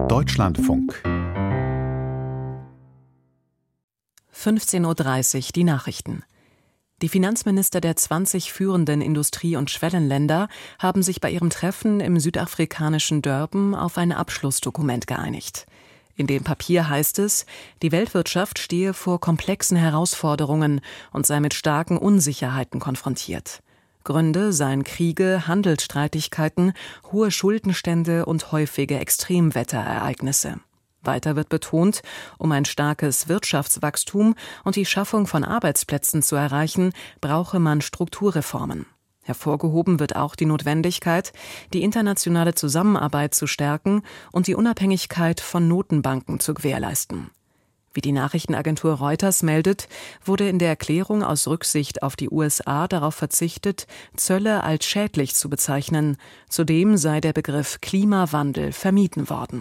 Deutschlandfunk 15:30 Uhr die Nachrichten. Die Finanzminister der 20 führenden Industrie- und Schwellenländer haben sich bei ihrem Treffen im südafrikanischen Durban auf ein Abschlussdokument geeinigt. In dem Papier heißt es, die Weltwirtschaft stehe vor komplexen Herausforderungen und sei mit starken Unsicherheiten konfrontiert. Gründe seien Kriege, Handelsstreitigkeiten, hohe Schuldenstände und häufige Extremwetterereignisse. Weiter wird betont, um ein starkes Wirtschaftswachstum und die Schaffung von Arbeitsplätzen zu erreichen, brauche man Strukturreformen. Hervorgehoben wird auch die Notwendigkeit, die internationale Zusammenarbeit zu stärken und die Unabhängigkeit von Notenbanken zu gewährleisten. Wie die Nachrichtenagentur Reuters meldet, wurde in der Erklärung aus Rücksicht auf die USA darauf verzichtet, Zölle als schädlich zu bezeichnen. Zudem sei der Begriff Klimawandel vermieden worden.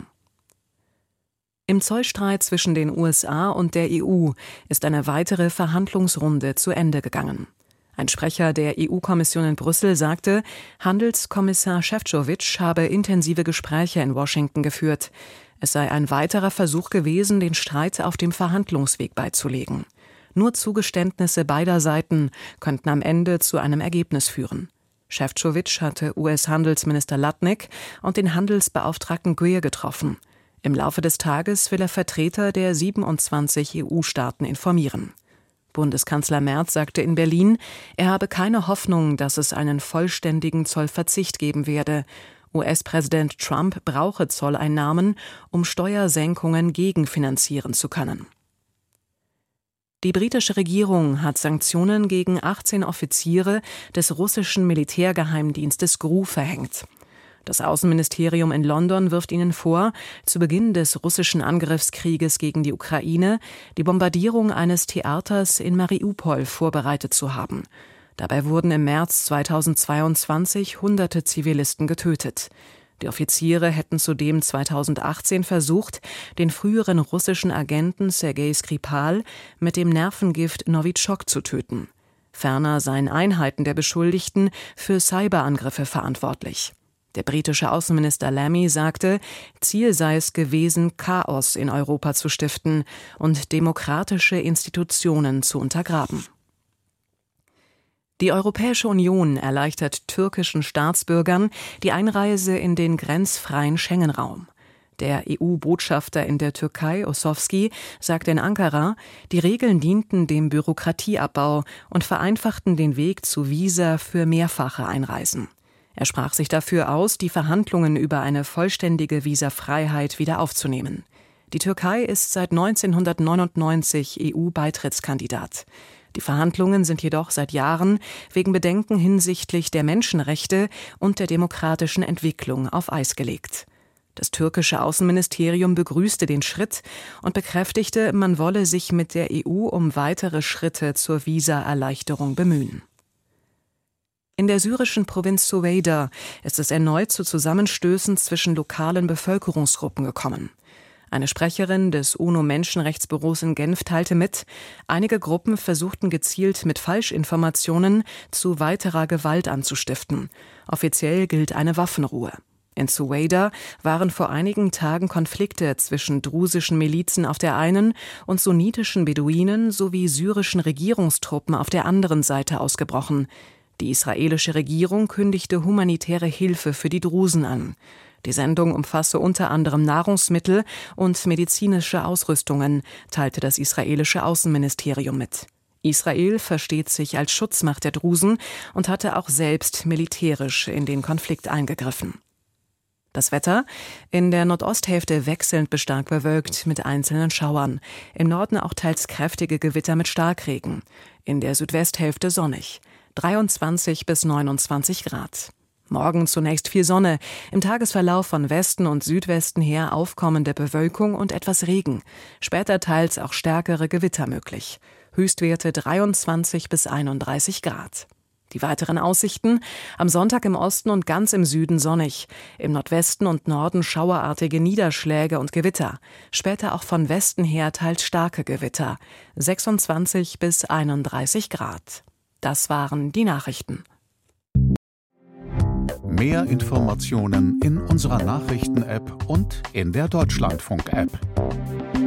Im Zollstreit zwischen den USA und der EU ist eine weitere Verhandlungsrunde zu Ende gegangen. Ein Sprecher der EU-Kommission in Brüssel sagte, Handelskommissar Šefčovič habe intensive Gespräche in Washington geführt. Es sei ein weiterer Versuch gewesen, den Streit auf dem Verhandlungsweg beizulegen. Nur Zugeständnisse beider Seiten könnten am Ende zu einem Ergebnis führen. Šefčovič hatte US-Handelsminister Lutnick und den Handelsbeauftragten Greer getroffen. Im Laufe des Tages will er Vertreter der 27 EU-Staaten informieren. Bundeskanzler Merz sagte in Berlin, er habe keine Hoffnung, dass es einen vollständigen Zollverzicht geben werde. US-Präsident Trump brauche Zolleinnahmen, um Steuersenkungen gegenfinanzieren zu können. Die britische Regierung hat Sanktionen gegen 18 Offiziere des russischen Militärgeheimdienstes GRU verhängt. Das Außenministerium in London wirft ihnen vor, zu Beginn des russischen Angriffskrieges gegen die Ukraine die Bombardierung eines Theaters in Mariupol vorbereitet zu haben. Dabei wurden im März 2022 Hunderte Zivilisten getötet. Die Offiziere hätten zudem 2018 versucht, den früheren russischen Agenten Sergei Skripal mit dem Nervengift Novichok zu töten. Ferner seien Einheiten der Beschuldigten für Cyberangriffe verantwortlich. Der britische Außenminister Lammy sagte, Ziel sei es gewesen, Chaos in Europa zu stiften und demokratische Institutionen zu untergraben. Die Europäische Union erleichtert türkischen Staatsbürgern die Einreise in den grenzfreien Schengen-Raum. Der EU-Botschafter in der Türkei, Ossowski, sagte in Ankara, die Regeln dienten dem Bürokratieabbau und vereinfachten den Weg zu Visa für mehrfache Einreisen. Er sprach sich dafür aus, die Verhandlungen über eine vollständige Visafreiheit wieder aufzunehmen. Die Türkei ist seit 1999 EU-Beitrittskandidat. Die Verhandlungen sind jedoch seit Jahren wegen Bedenken hinsichtlich der Menschenrechte und der demokratischen Entwicklung auf Eis gelegt. Das türkische Außenministerium begrüßte den Schritt und bekräftigte, man wolle sich mit der EU um weitere Schritte zur Visaerleichterung bemühen. In der syrischen Provinz Suweida ist es erneut zu Zusammenstößen zwischen lokalen Bevölkerungsgruppen gekommen. Eine Sprecherin des UNO-Menschenrechtsbüros in Genf teilte mit, einige Gruppen versuchten gezielt mit Falschinformationen zu weiterer Gewalt anzustiften. Offiziell gilt eine Waffenruhe. In Suweida waren vor einigen Tagen Konflikte zwischen drusischen Milizen auf der einen und sunnitischen Beduinen sowie syrischen Regierungstruppen auf der anderen Seite ausgebrochen. Die israelische Regierung kündigte humanitäre Hilfe für die Drusen an. Die Sendung umfasse unter anderem Nahrungsmittel und medizinische Ausrüstungen, teilte das israelische Außenministerium mit. Israel versteht sich als Schutzmacht der Drusen und hatte auch selbst militärisch in den Konflikt eingegriffen. Das Wetter: in der Nordosthälfte wechselnd bis stark bewölkt mit einzelnen Schauern. Im Norden auch teils kräftige Gewitter mit Starkregen. In der Südwesthälfte sonnig. 23 bis 29 Grad. Morgen zunächst viel Sonne, im Tagesverlauf von Westen und Südwesten her aufkommende Bewölkung und etwas Regen. Später teils auch stärkere Gewitter möglich. Höchstwerte 23 bis 31 Grad. Die weiteren Aussichten: am Sonntag im Osten und ganz im Süden sonnig, im Nordwesten und Norden schauerartige Niederschläge und Gewitter, später auch von Westen her teils starke Gewitter, 26 bis 31 Grad. Das waren die Nachrichten. Mehr Informationen in unserer Nachrichten-App und in der Deutschlandfunk-App.